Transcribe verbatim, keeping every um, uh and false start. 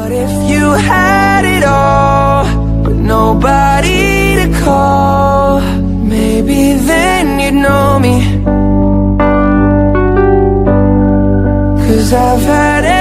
What if you had it all, but nobody to call? Maybe then you'd know me. 'Cause I've had